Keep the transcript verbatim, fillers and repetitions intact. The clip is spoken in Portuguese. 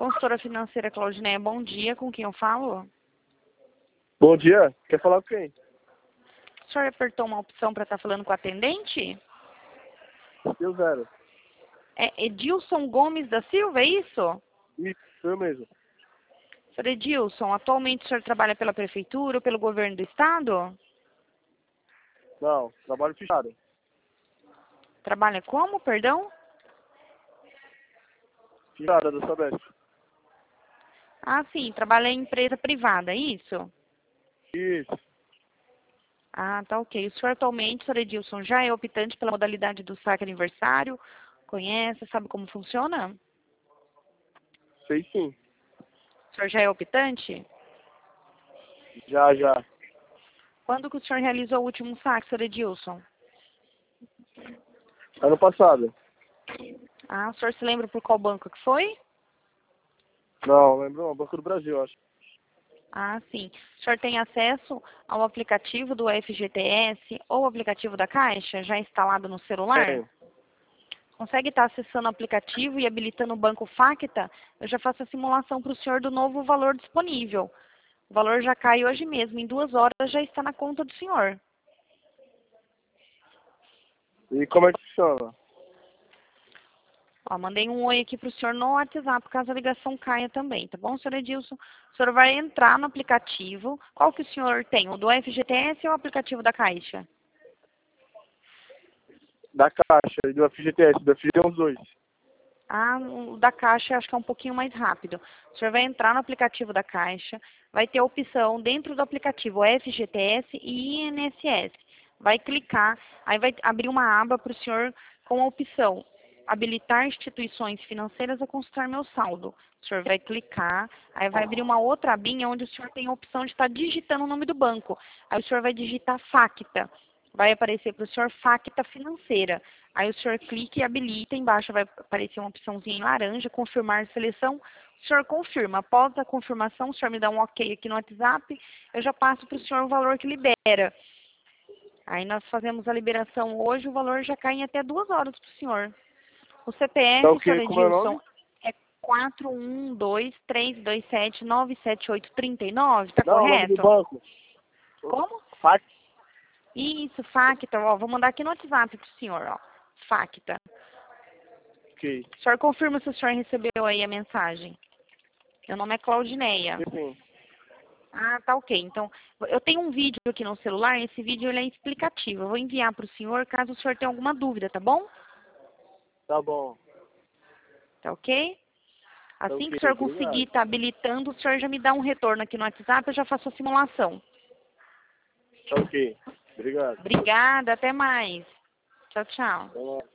Consultora financeira Claudineia, bom dia. Com quem eu falo? Bom dia. Quer falar com quem? O senhor apertou uma opção para estar falando com o atendente? Eu zero. É Edilson Gomes da Silva, é isso? Isso, eu mesmo. senhor Edilson, atualmente o senhor trabalha pela prefeitura ou pelo governo do estado? Não, trabalho fechado. Trabalha como, perdão? Fechada da Sabesp. Ah, sim, trabalha em empresa privada, é isso? Isso. Ah, tá ok. O senhor atualmente, senhor Edilson, já é optante pela modalidade do saque aniversário? Conhece, sabe como funciona? Sei sim. O senhor já é optante? Já, já. Quando que o senhor realizou o último saque, senhor Edilson? Ano passado. Ah, o senhor se lembra por qual banco que foi? Não, lembro não. Banco do Brasil, acho. Ah, sim. O senhor tem acesso ao aplicativo do F G T S ou o aplicativo da Caixa, já instalado no celular? Tenho. Consegue estar acessando o aplicativo e habilitando o banco Facta? Eu já faço a simulação para o senhor do novo valor disponível. O valor já cai hoje mesmo, em duas horas já está na conta do senhor. E como é que funciona? Ó, mandei um oi aqui para o senhor no WhatsApp, caso a ligação caia também, tá bom, senhor Edilson? O senhor vai entrar no aplicativo. Qual que o senhor tem, o do F G T S ou o aplicativo da Caixa? Da Caixa e do F G T S. Do F G T S, os dois. Ah, o da Caixa acho que é um pouquinho mais rápido. O senhor vai entrar no aplicativo da Caixa, vai ter a opção dentro do aplicativo F G T S e I N S S. Vai clicar, aí vai abrir uma aba para o senhor com a opção habilitar instituições financeiras a consultar meu saldo. O senhor vai clicar, aí vai abrir uma outra abinha onde o senhor tem a opção de estar digitando o nome do banco. Aí o senhor vai digitar Facta. Vai aparecer para o senhor Facta Financeira. Aí o senhor clica e habilita, embaixo vai aparecer uma opçãozinha em laranja, confirmar seleção. O senhor confirma. Após a confirmação, o senhor me dá um ok aqui no WhatsApp, eu já passo para o senhor o valor que libera. Aí nós fazemos a liberação hoje, o valor já cai em até duas horas para o senhor. O C P F, Tá o senhor quê? Como é o Edilson, nome? é quatro um dois, três dois sete, nove sete oito, três nove, tá Não, o nome do correto? banco. Como? Fax. Isso, Facta, ó, vou mandar aqui no WhatsApp pro senhor, ó, Facta. Ok. O senhor confirma se o senhor recebeu aí a mensagem. Meu nome é Claudineia. Sim. Ah, tá ok. Então, eu tenho um vídeo aqui no celular, esse vídeo ele é explicativo. Eu vou enviar para o senhor caso o senhor tenha alguma dúvida, tá bom? Tá bom. Tá ok? Tá Assim que ok. o senhor conseguir Obrigado. estar habilitando, o senhor já me dá um retorno aqui no WhatsApp, eu já faço a simulação. Tá ok. Obrigado. Obrigada, até mais. Tchau, tchau. Até mais.